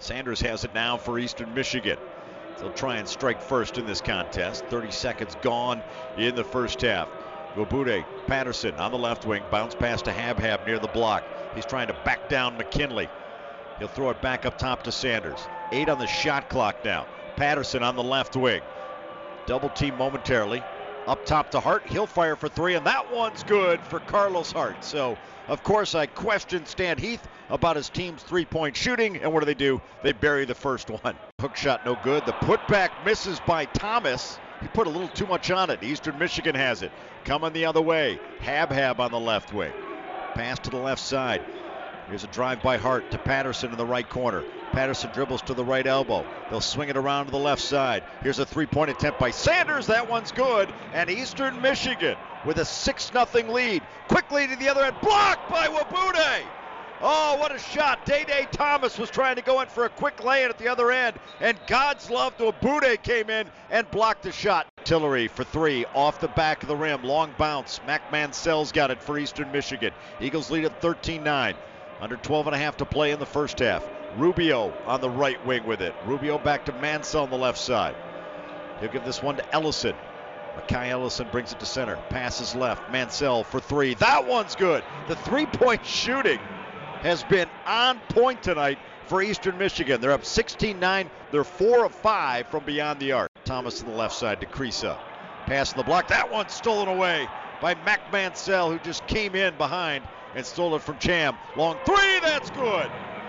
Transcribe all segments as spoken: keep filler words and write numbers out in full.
Sanders has it now for Eastern Michigan. They'll try and strike first in this contest. thirty seconds gone in the first half. Wabude, Patterson on the left wing, bounce pass to Habhab near the block. He's trying to back down McKinley. He'll throw it back up top to Sanders. Eight on the shot clock now. Patterson on the left wing. Double team momentarily. Up top to Hart. He'll fire for three, and that one's good for Carlos Hart. So, of course, I questioned Stan Heath about his team's three-point shooting, and what do they do? They bury the first one. Hook shot no good. The putback misses by Thomas. He put a little too much on it. Eastern Michigan has it. Coming the other way. Habhab on the left wing. Pass to the left side. Here's a drive by Hart to Patterson in the right corner. Patterson dribbles to the right elbow. They'll swing it around to the left side. Here's a three-point attempt by Sanders. That one's good. And Eastern Michigan with a six nothing lead. Quickly to the other end. Blocked by Wabude. Oh, what a shot. Day-Day Thomas was trying to go in for a quick lay-in at the other end. And God's love, Wabude came in and blocked the shot. Tillery for three, off the back of the rim. Long bounce. Mac Mansell's got it for Eastern Michigan. Eagles lead at thirteen nine. Under twelve and a half to play in the first half. Rubio on the right wing with it. Rubio back to Mansell on the left side. He'll give this one to Ellison. Makai Ellison brings it to center. Passes left. Mansell for three. That one's good. The three-point shooting has been on point tonight for Eastern Michigan. They're up sixteen nine. They're four of five from beyond the arc. Thomas to the left side to Krisa. Pass in the block. That one's stolen away by Mac Mansell, who just came in behind and stole it from Cham. Long three, that's good.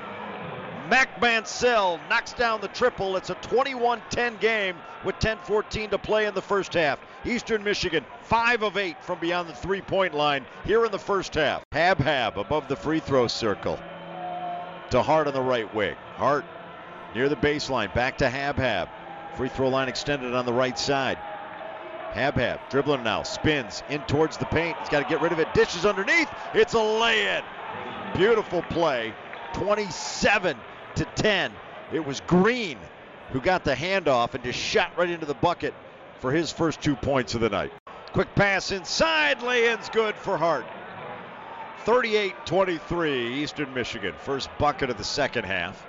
Mac Mansell knocks down the triple. It's a twenty-one ten game with ten fourteen to play in the first half. Eastern Michigan, five of eight from beyond the three-point line here in the first half. Habhab above the free throw circle to Hart on the right wing. Hart near the baseline, back to Habhab. Free throw line extended on the right side. Habhab dribbling now, spins in towards the paint. He's got to get rid of it, dishes underneath. It's a lay-in. Beautiful play, twenty-seven to ten. It was Green who got the handoff and just shot right into the bucket for his first two points of the night. Quick pass inside, lay-in's good for Hart. thirty-eight twenty-three, Eastern Michigan. First bucket of the second half.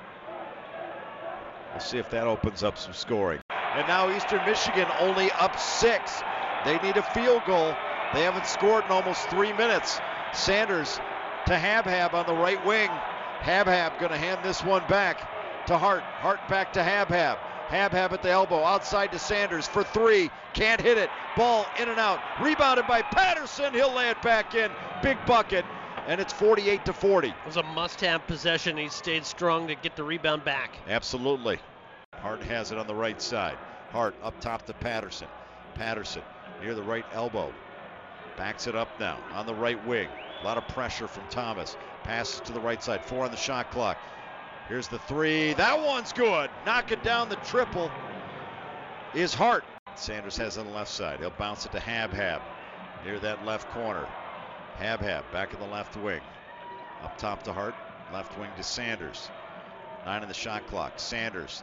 We'll see if that opens up some scoring. And now Eastern Michigan only up six. They need a field goal. They haven't scored in almost three minutes. Sanders to Habhab on the right wing. Habhab going to hand this one back to Hart. Hart back to Habhab. Habhab at the elbow, outside to Sanders for three. Can't hit it. Ball in and out. Rebounded by Patterson. He'll lay it back in. Big bucket. And it's forty-eight to forty. It was a must-have possession. He stayed strong to get the rebound back. Absolutely. Hart has it on the right side. Hart up top to Patterson. Patterson near the right elbow. Backs it up now on the right wing. A lot of pressure from Thomas. Passes to the right side. Four on the shot clock. Here's the three. That one's good. Knocking down the triple is Hart. Sanders has it on the left side. He'll bounce it to Habhab near that left corner. Habhab back in the left wing. Up top to Hart. Left wing to Sanders. Nine on the shot clock. Sanders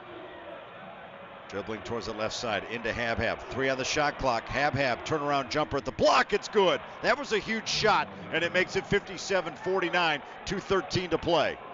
dribbling towards the left side into Habhab. Three on the shot clock. Habhab turnaround jumper at the block. It's good. That was a huge shot, and it makes it fifty-seven forty-nine. two thirteen to play.